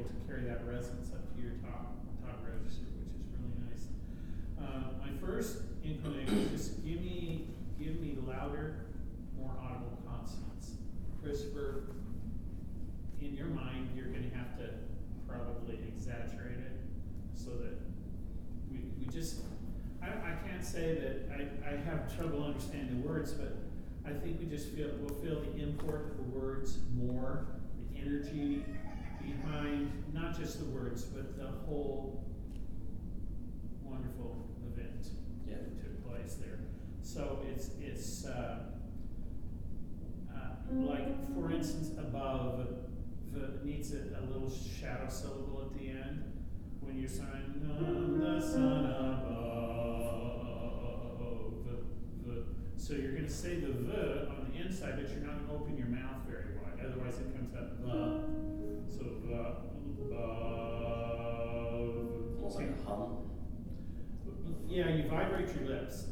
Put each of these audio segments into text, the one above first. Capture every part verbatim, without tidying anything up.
able to carry that resonance up to your top top register, which is really nice. Uh, my first inclination is just give me give me louder, more audible consonants. Christopher, in your mind, you're going to have to probably exaggerate it so that we we just. I, I can't say that I, I have trouble understanding the words, but I think we just feel we'll feel the import of the words more, the energy behind not just the words, but the whole wonderful event yeah. that took place there. So it's it's uh, uh, like, for instance, above the needs a, a little shadow syllable at the end when you're saying on the sun above. The, so you're going to say the v on the inside, but you're not going to open your mouth very wide. Otherwise, it comes out the. So the above. Almost like a hum. Yeah, you vibrate your lips.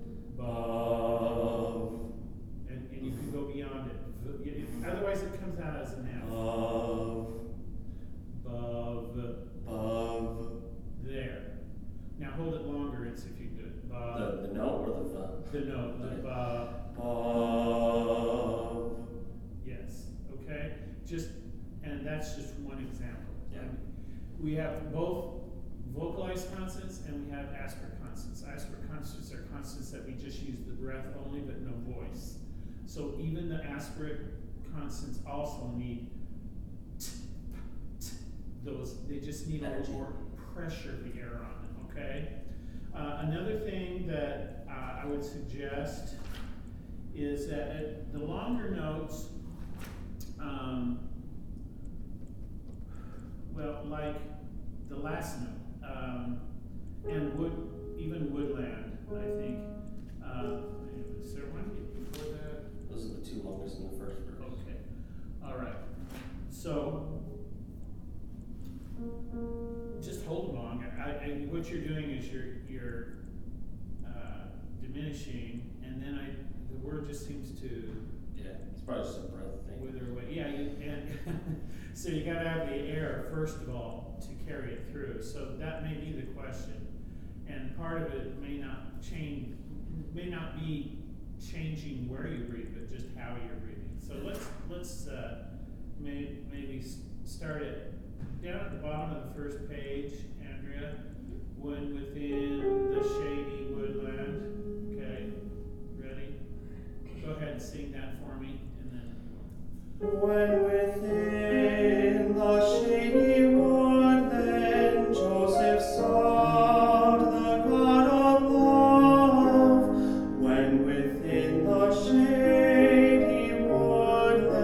Above. And, and you can go beyond it. V, it. Otherwise, it comes out as an F. Above. Above. Above. There. Now hold it longer and see if you can do it. The, the note or the v? The note. The ba. Above. Yes. Okay. Just, and that's just one example. Yeah. And we have both vocalized consonants and we have aspirate consonants. Aspirate consonants are consonants that we just use the breath only, but no voice. So even the aspirate consonants also need t, t, those. They just need a little more pressure of the air on them. Okay. Uh, another thing that uh, I would suggest is that at the longer notes, um, well, like the last note, um, and wood, even woodland, I think. Uh, is there one before that? Those are the two longest in the first verse. Okay. All right. So just hold along. I, I, what you're doing is you're you're uh, diminishing, and then I the word just seems to Yeah, it's probably just a breath thing. wither away. Yeah, you, and so you got to have the air first of all to carry it through. So that may be the question, and part of it may not change, may not be changing where you breathe, but just how you're breathing. So let's let's uh, may, maybe start it down at the bottom of the first page, Andrea. When within the shady woodland. Okay, ready? Go ahead and sing that for me, and then. When within the shady woodland Joseph sought the God of love. When within the shady woodland.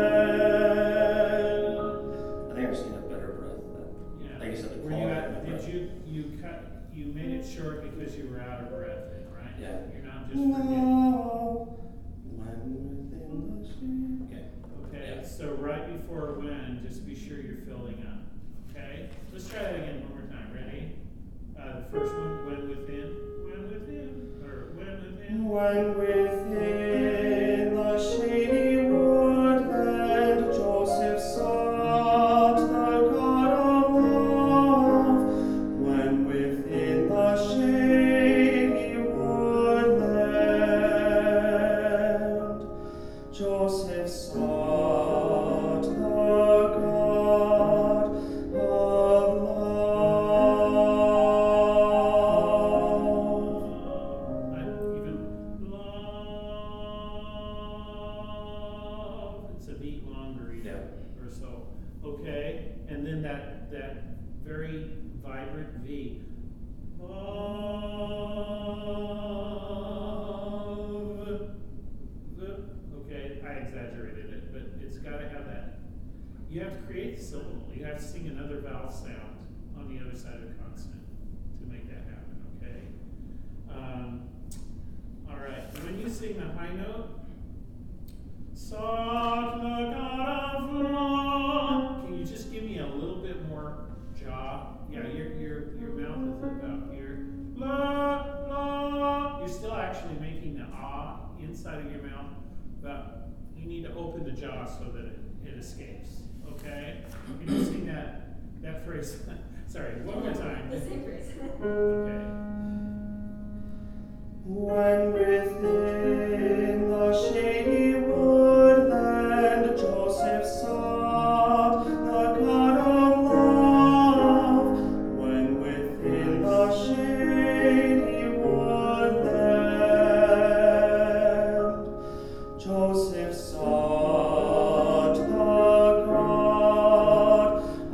I think I just need a better breath. Than, Yeah. like you said, the Were you quality at, of the did breath. you you cut you made it short because you were out of breath, then, right? Yeah. You're not just forgetting. Love. When within the shady. Okay. Okay. Yeah. So right before when, just be sure you're filling up. Okay. Let's try that again one more time. Ready? Uh, the first one, when within, when within, or when within. When within the shady woodland Joseph sought the God of love. When within the shady woodland Joseph sought the God of love. I even love. It's a beat longer even, Yeah. or so. Okay, and then that that very vibrant V. Love. The- Okay, I exaggerated it, but it's got to have that. You have to create the syllable. You have to sing another vowel sound on the other side of the consonant to make that happen. Okay. Um, all right. When you sing the high note, sought the God of love. Can you just give me a little bit more jaw? Yeah, your your your mouth is about here. La la. You're still actually making the ah inside of your mouth, but you need to open the jaw so that it, it escapes. Okay. Can you sing that phrase, sorry, one more time. The same phrase. Okay. When within the shady woodland Joseph sought the God of love, when within the shady woodland Joseph sought the God of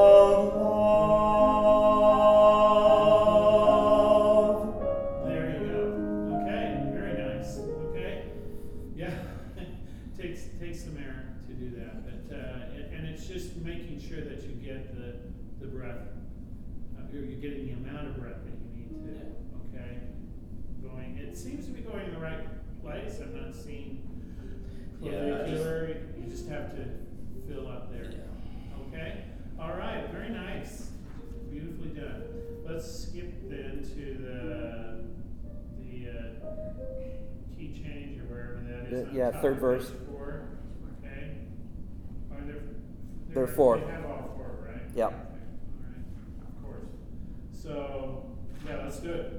love. There you go. Okay, very nice. Okay, yeah, takes takes some air to do that, but uh, it, and it's just making sure that you get the the breath, uh, you're, you're getting the amount of breath that you need to. Okay, going. It seems to be going in the right place. I'm not seeing Yeah, I clavicular. You just have to fill up there. Yeah. Okay. All right. Very nice. Beautifully done. Let's skip then to the the uh, key change or wherever that is. The- on yeah, top third of verse. page Four. Okay. Are there? There are there- four. They have all four, right? Yeah. Okay. All right. Of course. So yeah, let's do it.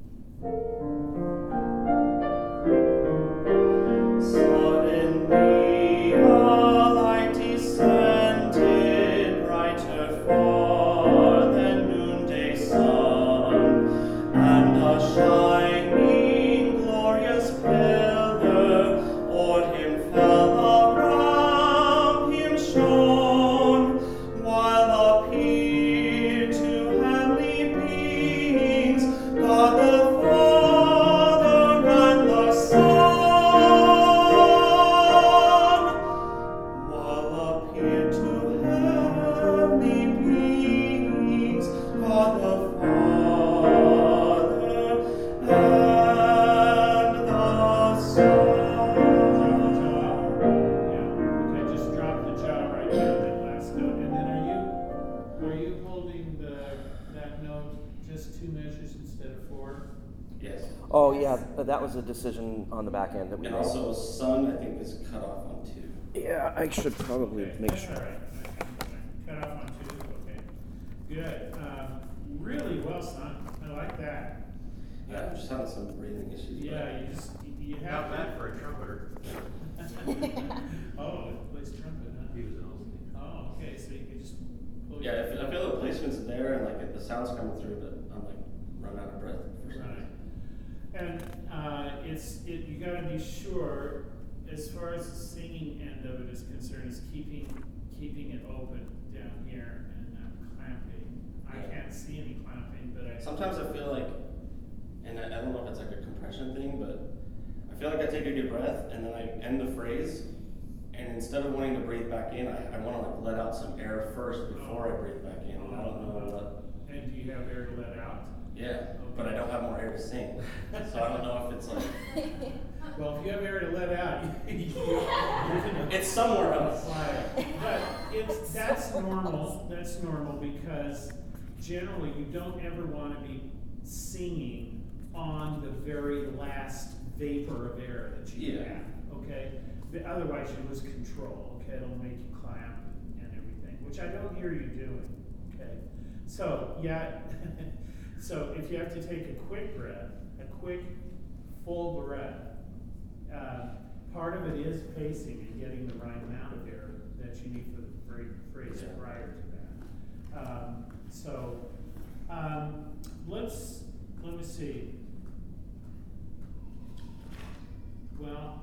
Suddenly a light descended, brighter far than noonday sun, and a shining, glorious pillar o'er him fell, around him shone, while appeared two heavenly beings, God the Father and the Son, while appeared two heavenly beings, God the Father and the Son. Yeah. Okay, just drop the jaw right there, that last note. And then are you are you holding the that note just two measures instead of four? Yes. Oh, yeah, but that was a decision on the back end that we And made. also, sun, I think, is cut off on two. Yeah, I should probably Okay, make that's sure. all right. Cut off on two. Okay. Good. Um, really well, son. I like that. Yeah, I'm just having some breathing issues. but- Yeah, you just you- you have Not bad for a trumpeter. Oh, it plays trumpet, huh? He was an old singer. Oh, okay. So you can just pull Yeah, I your- feel, I feel the placement's there and like the sound's coming through, but I'm like run out of breath. for some Right. reason. And uh, it's it, you got to be sure, as far as the singing end of it is concerned, is keeping keeping it open down here and not clamping. I Yeah. can't see any clamping, but I Sometimes I feel like, and I, I don't know if it's like a compression thing, but I feel like I take a deep breath and then I end the phrase, and instead of wanting to breathe back in, I, I want to like let out some air first before I breathe back in, and I don't know what. And do you have air to let out? Yeah, but I don't have more air to sing, so I don't know if it's like Well, if you have air to let out, you, you, you can it's somewhere else. apply it. But it's that's normal. That's normal because generally you don't ever want to be singing on the very last vapor of air that you Yeah. have. Okay. But otherwise you lose control. Okay, it'll make you clamp and everything, which I don't hear you doing. Okay. So yeah. So if you have to take a quick breath, a quick full breath, uh, part of it is pacing and getting the right amount of air that you need for the phrase, phrase Yeah. prior to that. Um, so um, let's let me see. Well,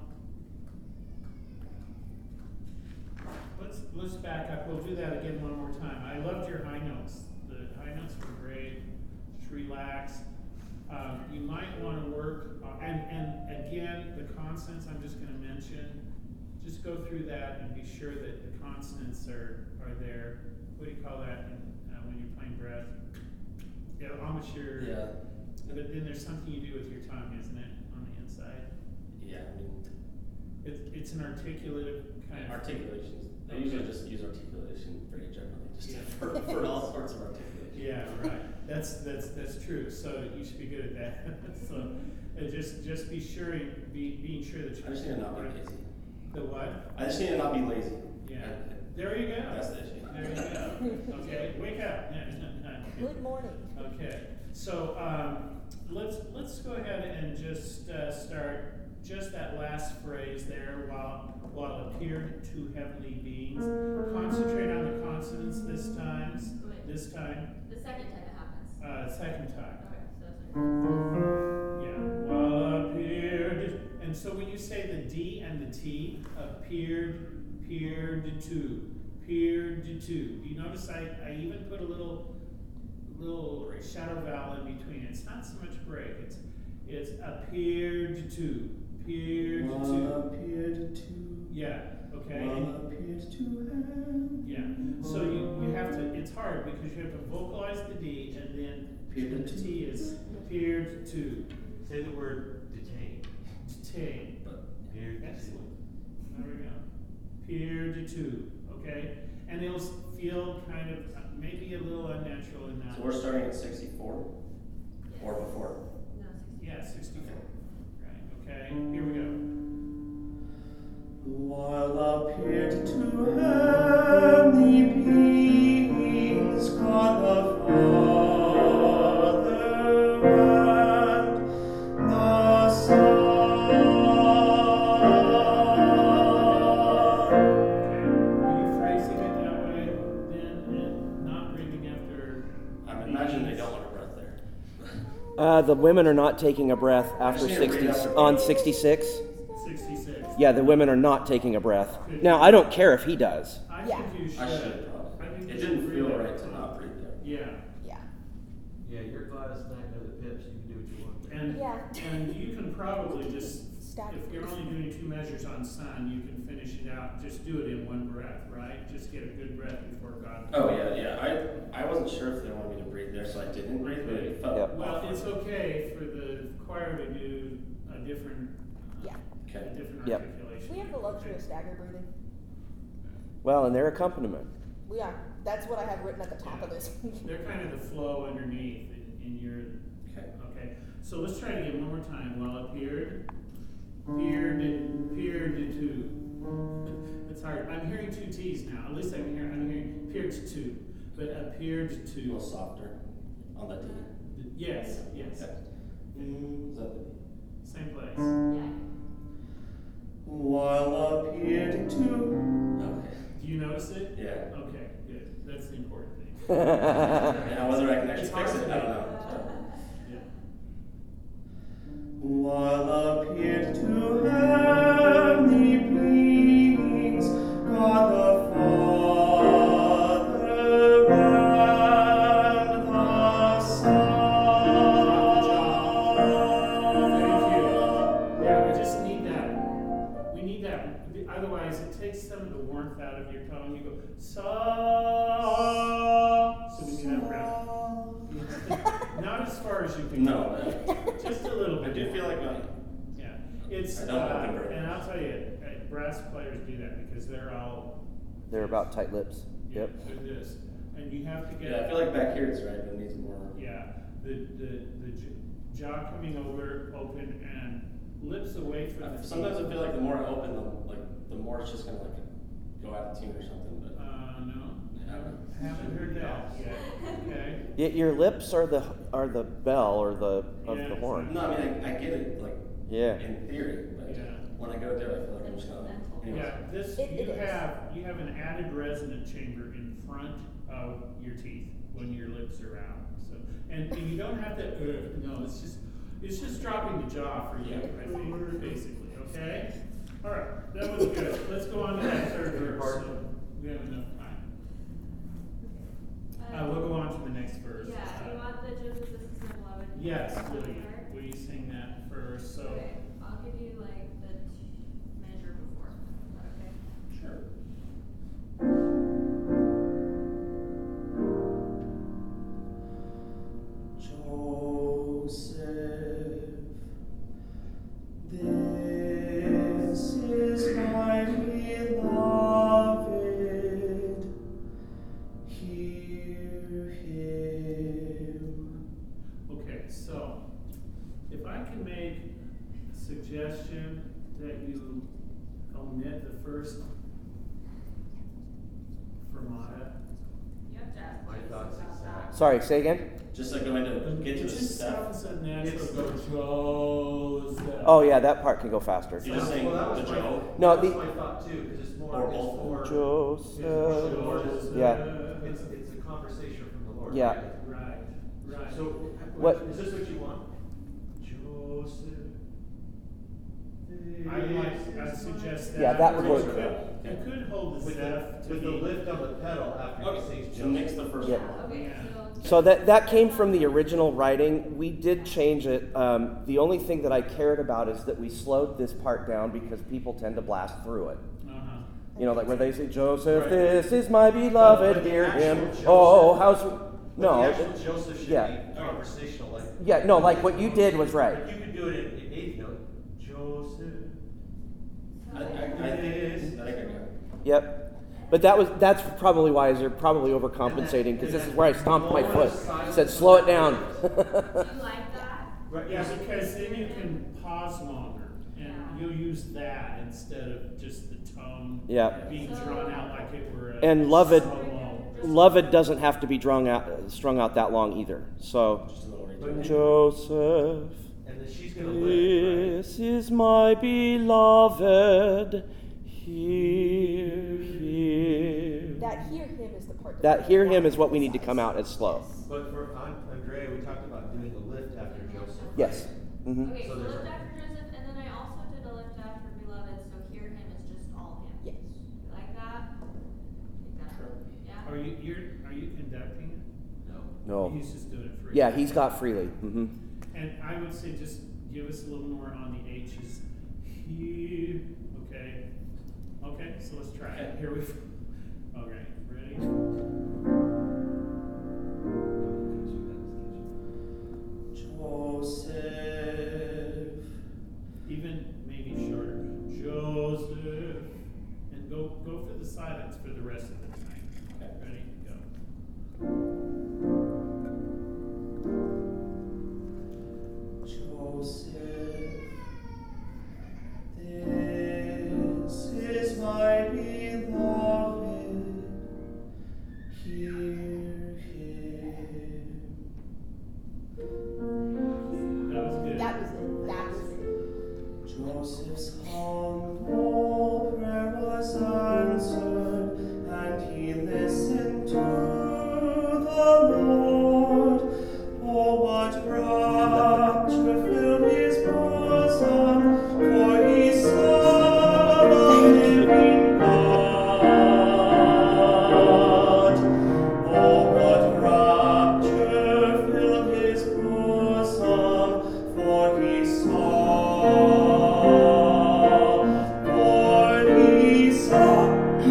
let's let's back up. We'll do that again one more time. I loved your high notes. The high notes were great. Just relax. Um, you might want to work, uh, and, and again, the consonants I'm just going to mention, just go through that and be sure that the consonants are, are there. What do you call that in, uh, when you're playing breath? Yeah, almost your, Yeah, but then there's something you do with your tongue, isn't it, on the inside? yeah. I mean, It's, it's an articulative kind of. articulations. They Okay. usually just use articulation very generally, just Yeah. for, for all sorts of articulation. Yeah, right. That's that's that's true. So you should be good at that. So uh, just just be sure, be being sure that you. I just need to not be lazy. The what? I just need to not be lazy. Yeah. I- There you go. That's the issue. there you go. Okay, wake up. Good morning. Okay, so um, let's let's go ahead and just uh, start just that last phrase there. While while appeared two heavenly beings, concentrate on the consonants this time. Wait. This time, The second time it happens. uh, second time. Okay, so that's Yeah, while appeared, and so when you say the D and the T, appeared, peered to, peered to. Do you notice I, I even put a little, little shadow vowel in between? It's not so much break. It's, it's appeared to, peered to. Appeared to. Yeah. Okay. Appeared to have. Yeah. So you, you have to. It's hard because you have to vocalize the D and then Peered the to. T is peered to. Say the word detain. Detain. Here, Excellent. There we go. Peered to, okay? And it'll s- feel kind of, uh, maybe a little unnatural in that. So we're starting at sixty-four Yes. or before. No, sixty. Yeah, sixty-four. Right, okay, here we go. While appeared to heavenly beings, God the Father and the Son. Okay, are you phrasing it that way then and not breathing after? I the imagine they E's? don't want a breath there. Uh, the women are not taking a breath after just need to sixty, read out. on sixty-six. Sixty-six. Yeah, the women are not taking a breath. Now, I don't care if he does. I Yeah. think you should. I should I probably. think It you didn't should feel breathe right out. to not breathe there. Yeah, Yeah. Yeah, you're Gladys Knight of the Pips. You can do what you want. and, Yeah. and you can probably just, Stagger. if you're only doing two measures on sun, you can finish it out, just do it in one breath, right? Just get a good breath before God. Oh yeah, yeah. I I wasn't sure if they wanted me to breathe there, so I didn't breathe, but it felt. Yep. Well, it's okay for the choir to do a different, uh, Yeah. a Okay. different Yep. articulation. We have the luxury of Okay. stagger breathing. Well, and their accompaniment. We are. That's what I have written at the top of this. They're kind of the flow underneath in, in your, Okay. okay. So let's try it again one more time. Well, appeared, peered, peered to. It's hard. I'm hearing two T's now. At least I'm hearing, I'm hearing peered to, but appeared A little to. softer on the D. Yes, yes. Okay. Mm, is that the D? Same place. Yeah. While appeared to. Okay. Do you notice it? Yeah. Okay, good. That's the important thing. Now whether I can actually It's hard fix it, to I don't do. know. So. Yeah. While appeared to heavenly beings, God the Father and the Thank you. Son. Yeah, we just need that. We need that. Otherwise, it takes some of the warmth out of your tone. You go, so. So we can have breath. Not as far as you can No, go. man. Just a little I bit. do feel like my. Yeah. It's, I don't uh, open very and much. I'll tell you, uh, brass players do that because they're all. They're about tight lips. Yeah, Yep. they're this. And you have to get. Yeah, I feel like back here it's right, but it needs more. Yeah, the, the, the j- jaw coming over, open, and lips away from the. Sometimes I teeth. feel like the more I open, the like the more it's just gonna like go out of tune or something. But Uh, no, I don't know. haven't heard that yet, okay? Yet your lips are the are the bell or the of Yeah, the horn. No, I mean I, I get it like Yeah. in theory, but Yeah. when I go there, I feel like I'm just gonna. Anyways. Yeah, this, It- you it is. have, you have an added resonant chamber in front of your teeth when your lips are out, so. And, and you don't have to, uh, no, it's just, it's just dropping the jaw for you, I think, basically, okay? All right, that was good. Let's go on to that third verse. So we have enough time. Uh, we'll go on to the next verse. Yeah, Uh, you want the Joseph Sisters of Beloved? Yes, song will you, there? will you sing that first, so. Okay, I'll give you like the t- measure before. Is that okay? Sure. Joseph, this is my beloved, hear him. Okay, so if I can make a suggestion that you omit the first fermata, Sorry, say again? Just like going to get to It the just step. sounds unnatural, It's- go Joseph. Oh yeah, that part can go faster. You're just saying Well, that was the my- Joe. No, that the- was my thought too, because it's more, Or it's all- more. Joseph. Joseph. Yeah. It's, it's a conversation from the Lord. Yeah. right? Right, right. So, What- is this what you want? Joseph. I like, I suggest that. Yeah, that would Or you work. could- You could hold the With Zeph the, to with the be. lift on the pedal after he Okay, sings so Joseph. mix the first Yeah. one. Okay, Yeah. so. So that, that came from the original writing. We did change it. Um, the only thing that I cared about is that we slowed this part down because people tend to blast through it. Uh-huh. You know, like where they say, Joseph, Right. this is my beloved, But the hear actual him. Joseph- Oh, how's... But No. the actual Joseph should yeah. be conversational, like. Yeah, no, like what you did was right. Like you could do it in, in eighth note. Joseph. I, I, I think, I think I got it. Yep. But that was that's probably why they're probably overcompensating because this is where I stomped my foot. Said, slow it down. Do you like that? Right, Yeah, yes. because then you can pause longer, and Yeah. you'll use that instead of just the tone Yeah. being So- drawn out like it were a And Loved, solo. Loved doesn't have to be strung out, strung out that long either. So, Just a little But- return. Joseph, And then she's gonna lift, this is my beloved. Hear him. That hear him is the part. That hear him is what we need to come out as slow. right? But for An- Andrea, we talked about doing the lift after Joseph. Yes. hmm Okay, So so there's lift a- after Joseph, and then I also did a lift after beloved, so hear him is just all him. Yes. You like that? Take that. Sure. Yeah? Are you, you're, are you conducting it? No. No. He's just doing it free. Yeah, he's got freely. hmm And I would say just give us a little more on the H's. He, okay? Okay, so let's try it. Here we go. Okay, ready? Joseph. Even maybe shorter. Joseph. And go go for the silence for the rest of the time. Okay. Ready? Go. Joseph, this is my beloved, hear him. That was good. That was it. That was it. Joseph's humble prayer was answered, and he listened to the Lord. Oh, what rapture filled his bosom, for he saw the living God. Oh, what rapture filled his bosom, for he saw, for he saw.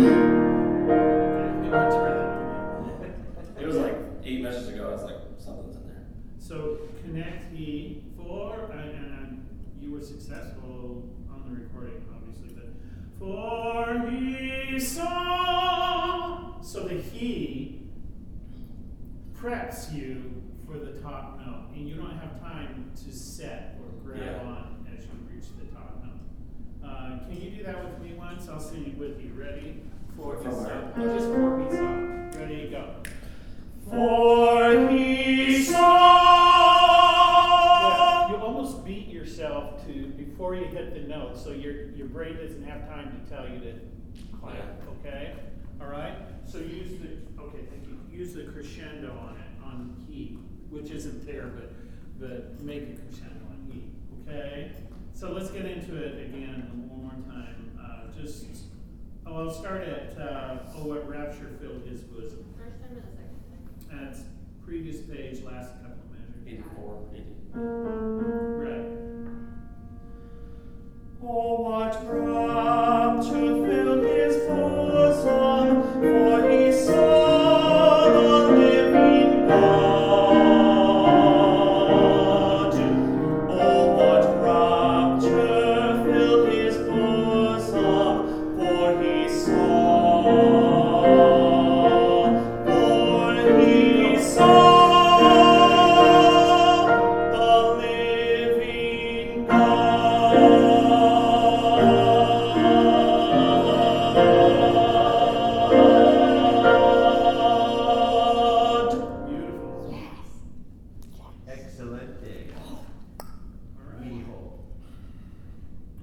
Okay, let's try that. It was like eight messages ago. I was like, something's in there. So connect he for, and, and you were successful on the recording, obviously, but for he saw. So the he preps you for the top note, and you don't have time to set or grab Yeah. on as you reach the top note. Uh, can you do that with me once? I'll sing it with you. Ready? For he From saw. where? No, just for he saw. Ready? Go. For he saw. Yeah, you almost beat yourself to before you hit the note, so your your brain doesn't have time to tell you to clap. Okay, all right. So use the okay. Thank you. Use the crescendo on it on he, which isn't there, but but make a crescendo on he. Okay. So let's get into it again one more time. Uh, just oh, I'll start at uh, oh, what rapture filled his bosom. First time or the second time? That's previous page, last couple of measures. eighty-four, eighty. Right. Oh, what rapture filled his bosom, for he saw the living God. Oh, what rapture filled his bosom, for he saw, for he saw the living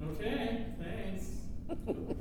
Okay, thanks.